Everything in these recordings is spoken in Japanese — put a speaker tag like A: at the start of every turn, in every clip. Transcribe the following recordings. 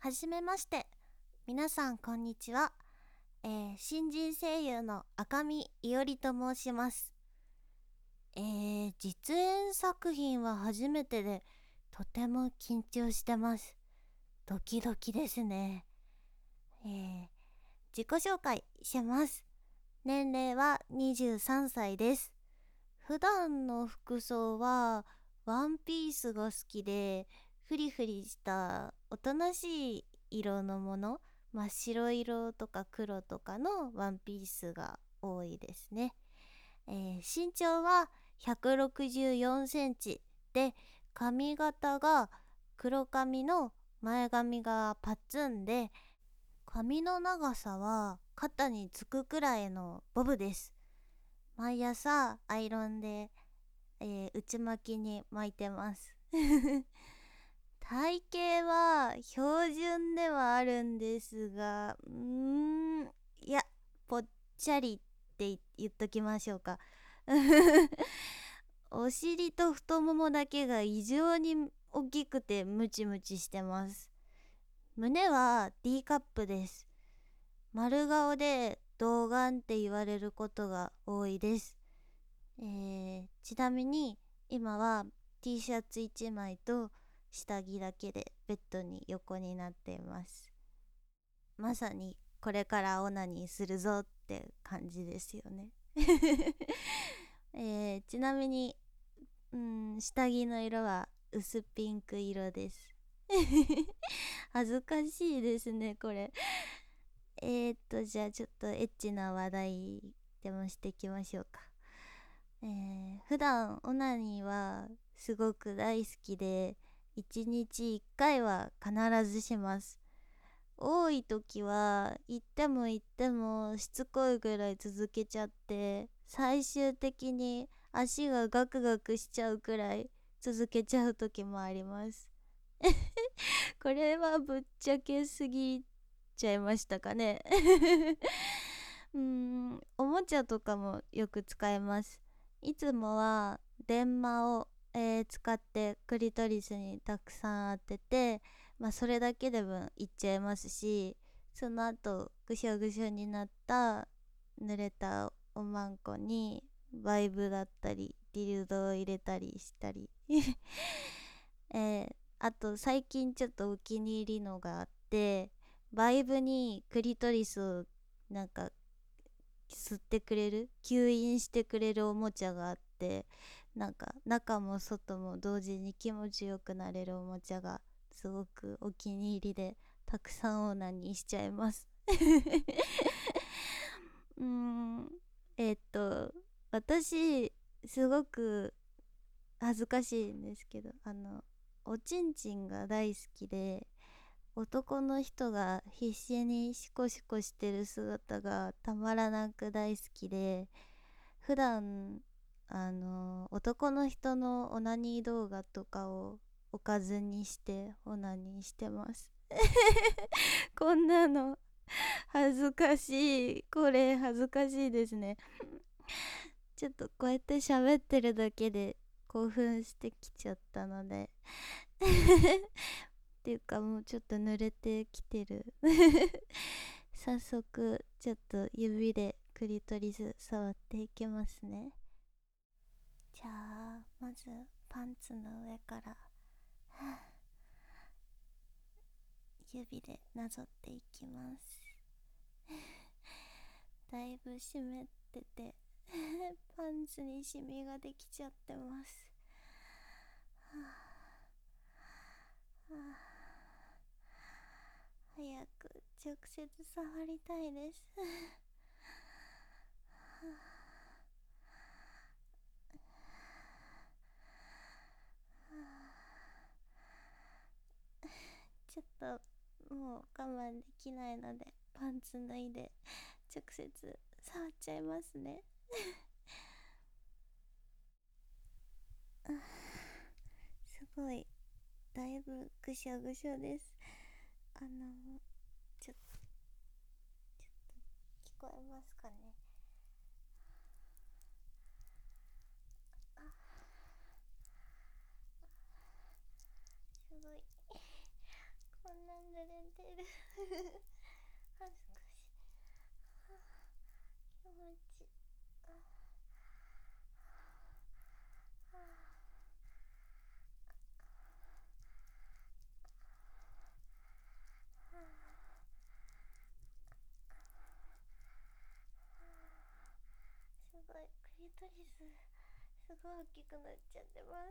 A: はじめまして。皆さんこんにちは。新人声優の赤見いおりと申します。実演作品は初めてで、とても緊張してます。ドキドキですね。自己紹介します。年齢は23歳です。普段の服装はワンピースが好きで、フリフリしたおとなしい色のもの、真っ白色とか黒とかのワンピースが多いですね。身長は164センチで、髪型が黒髪の前髪がパッツンで、髪の長さは肩につくくらいのボブです。毎朝アイロンで、内巻きに巻いてます体型は標準ではあるんですが、いや、ぽっちゃりって言っときましょうかお尻と太ももだけが異常に大きくてムチムチしてます。胸は D カップです。丸顔で童顔って言われることが多いです。ちなみに今は T シャツ1枚と下着だけでベッドに横になっています。まさにこれからオナニーするぞって感じですよねちなみに、下着の色は薄ピンク色です恥ずかしいですねこれ。じゃあちょっとエッチな話題でもしていきましょうか。普段オナニーはすごく大好きで、1日1回は必ずします。多い時は行っても行ってもしつこいぐらい続けちゃって、最終的に足がガクガクしちゃうくらい続けちゃう時もありますこれはぶっちゃけすぎちゃいましたかねおもちゃとかもよく使えます。いつもは電話を、使ってクリトリスにたくさん当てて、それだけでもいっちゃいますし、その後ぐしょぐしょになった濡れたおまんこにバイブだったりディルドを入れたりしたりあと最近ちょっとお気に入りのがあって、バイブにクリトリスをなんか吸ってくれる、吸引してくれるおもちゃがあって、なんか中も外も同時に気持ちよくなれるおもちゃがすごくお気に入りで、たくさんオーナーにしちゃいますうーん私すごく恥ずかしいんですけど、おちんちんが大好きで、男の人が必死にシコシコしてる姿がたまらなく大好きで、普段男の人のオナニー動画とかをおかずにしてオナニーしてますこんなの恥ずかしい。これ恥ずかしいですね。ちょっとこうやって喋ってるだけで興奮してきちゃったのでっていうか、もうちょっと濡れてきてる早速ちょっと指でクリトリス触っていきますね。じゃあまずパンツの上から指でなぞっていきますだいぶ湿っててパンツにシミができちゃってます。早く直接触りたいですちょっともう我慢できないので、パンツ脱いで直接触っちゃいますねすごい、だいぶぐしゃぐしゃです。ちょっと聞こえますかね。すごいこんな濡れてる恥ずかしい。気持ちいい。すごい、クリトリスすごい大きくなっちゃってます。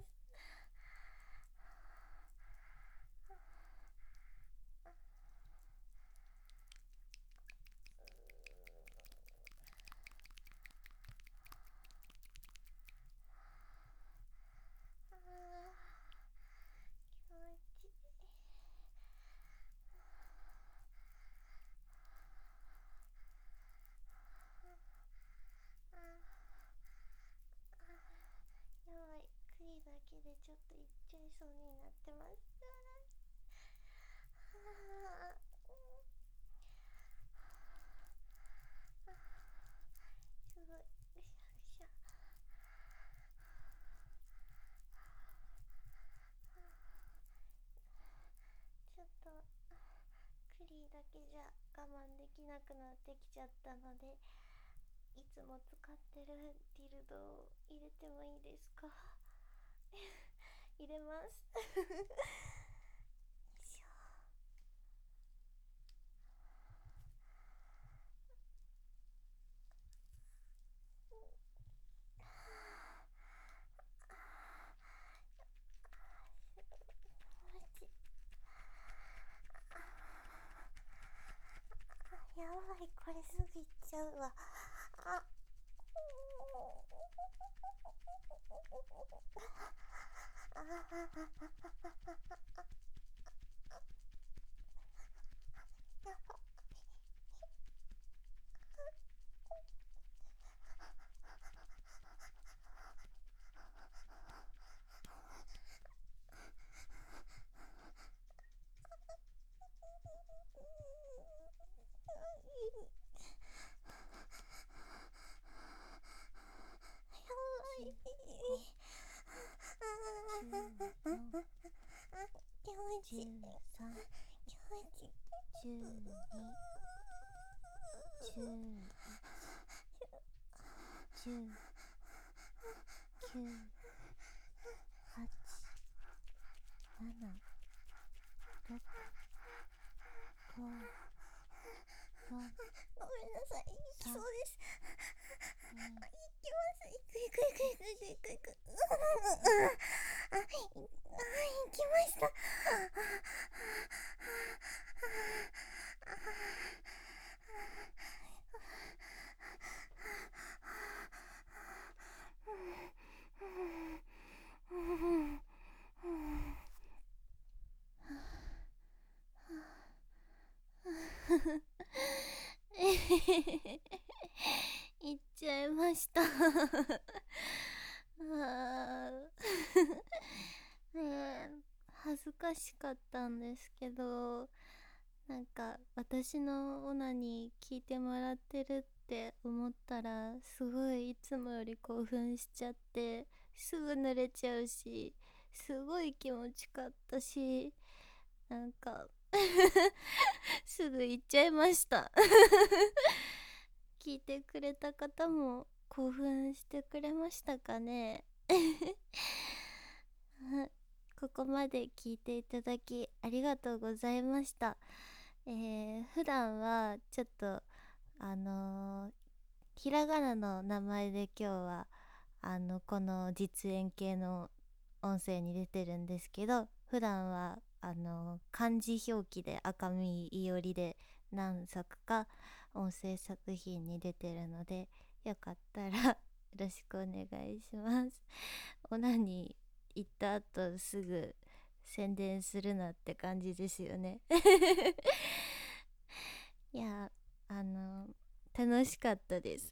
A: 気持ちいい。やばい、クリだけでちょっといっちゃいそうになってます。すごい、ぐしゃぐしゃ。ちょっとクリだけじゃ我慢できなくなってきちゃったので、いつも使ってるディルドを入れてもいいですか？入れますよいしょ。やばい、これすぐいっちゃうわ。あごめんなさい、行きそうです。行きます。行く。行きました。行っちゃいました恥ずかしかったんですけど、なんか私のオナに聞いてもらってるって思ったら、すごいいつもより興奮しちゃって、すぐ濡れちゃうし、すごい気持ちかったし、なんかすぐ行っちゃいました聞いてくれた方も興奮してくれましたかねここまで聞いていただきありがとうございました。普段はちょっとひらがなの名前で今日はこの実演系の音声に出てるんですけど、普段は漢字表記で赤見いおりで何作か音声作品に出てるので、よかったらよろしくお願いします。オナに行った後すぐ宣伝するなって感じですよねいや、楽しかったです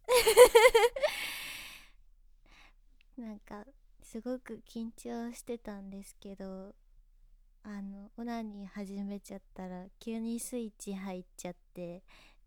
A: なんかすごく緊張してたんですけど、オナニー始めちゃったら急にスイッチ入っちゃって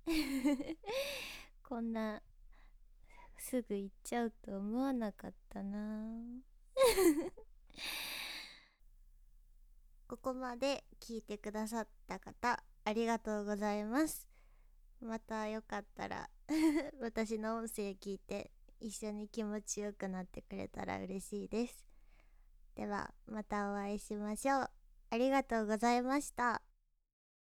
A: こんなすぐ行っちゃうと思わなかったなここまで聞いてくださった方、ありがとうございます。またよかったら私の音声聞いて一緒に気持ちよくなってくれたら嬉しいです。ではまたお会いしましょう。ありがとうございました。